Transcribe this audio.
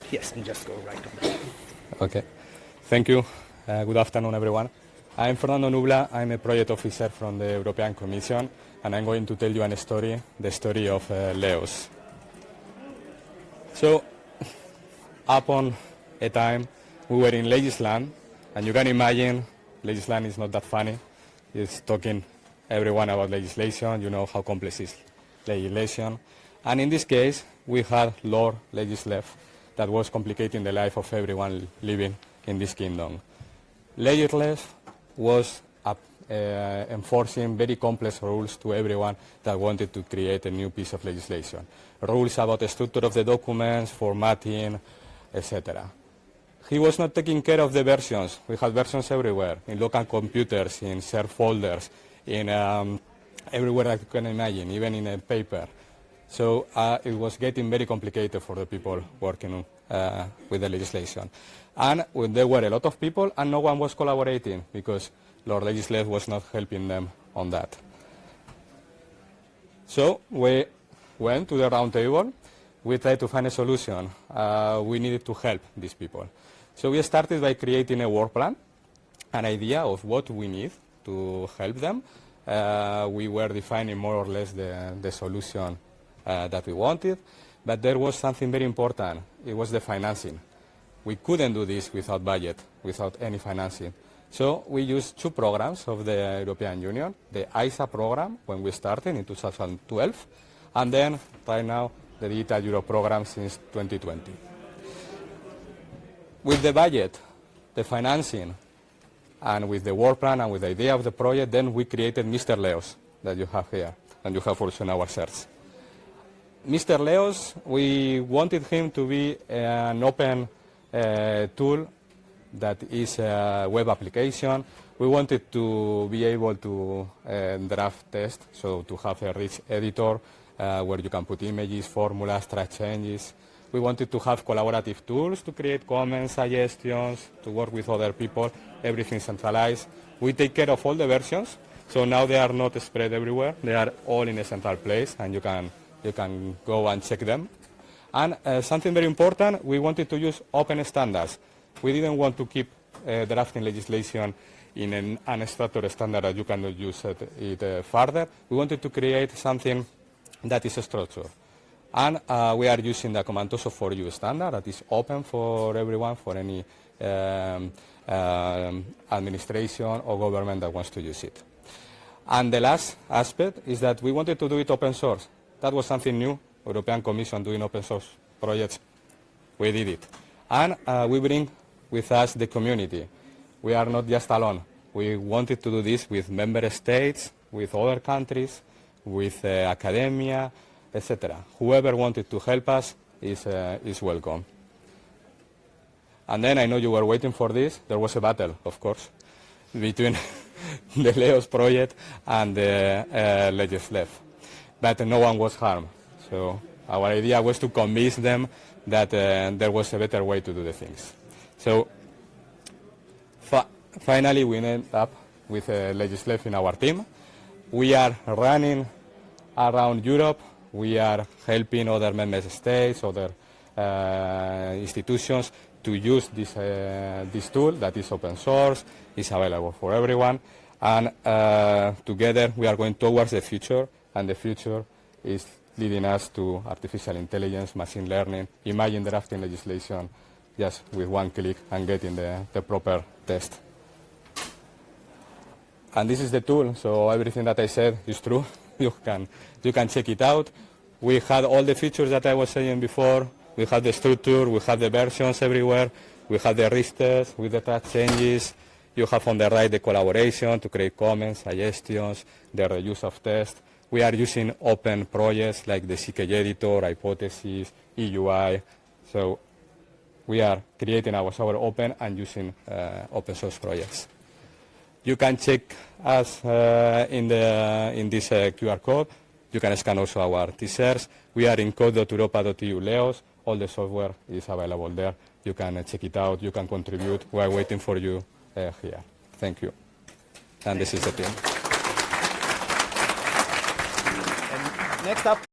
Yes, and just go right on. Okay. Thank you. Good afternoon, everyone. I'm Fernando Nubla. I'm a project officer from the European Commission, and I'm going to tell you the story of LEOS. So, upon a time, we were in Legisland, and you can imagine, Legisland is not that funny. It's talking everyone about legislation. You know how complex is legislation. And in this case, we had Lord Legislev that was complicating the life of everyone living in this kingdom. Legislev was enforcing very complex rules to everyone that wanted to create a new piece of legislation. Rules about the structure of the documents, formatting, etc. He was not taking care of the versions. We had versions everywhere, in local computers, in shared folders, in everywhere that you can imagine, even in a paper. So it was getting very complicated for the people working with the legislation. And there were a lot of people, and no one was collaborating because Lord Legislev was not helping them on that. So we went to the round table. We tried to find a solution. We needed to help these people. So we started by creating a work plan, an idea of what we need to help them. We were defining more or less the solution that we wanted, but there was something very important. It was the financing. We couldn't do this without budget, without any financing. So we used two programs of the European Union, the ISA program when we started in 2012, and then right now the Digital Europe program since 2020. With the budget, the financing, and with the work plan and with the idea of the project, then we created Mr. Leos that you have here, and you have also in our search. Mr. Leos, we wanted him to be an open tool that is a web application. We wanted to be able to draft tests, so to have a rich editor where you can put images, formulas, track changes. We wanted to have collaborative tools to create comments, suggestions, to work with other people, everything centralized. We take care of all the versions, so now they are not spread everywhere. They are all in a central place, and you can go and check them. And something very important, we wanted to use open standards. We didn't want to keep drafting legislation in an unstructured standard that you cannot use it further. We wanted to create something that is structured. And we are using the Comantoso for You standard that is open for everyone, for any administration or government that wants to use it. And the last aspect is that we wanted to do it open source. That was something new, European Commission doing open source projects. We did it. And we bring with us the community. We are not just alone. We wanted to do this with member states, with other countries, with academia, etc. Whoever wanted to help us is welcome. And then I know you were waiting for this. There was a battle, of course, between the LEOS project and the Legislev. But no one was harmed. So our idea was to convince them that there was a better way to do the things. So finally we ended up with Legislev in our team. We are running around Europe. We are helping other member states, other institutions to use this tool that is open source, is available for everyone. And together we are going towards the future, and the future is leading us to artificial intelligence, machine learning. Imagine drafting legislation just with one click and getting the proper test. And this is the tool, so everything that I said is true. You can check it out. We had all the features that I was saying before. We had the structure, we had the versions everywhere. We have the registers with the track changes. You have on the right the collaboration to create comments, suggestions, the reuse of tests. We are using open projects like the CK editor, Hypothesis, EUI. So we are creating our open and using open source projects. You can check us in this QR code. You can scan also our t-shirts. We are in code.europa.eu Leos. All the software is available there. You can check it out. You can contribute. We are waiting for you here. Thank you. And this is the team. And next up,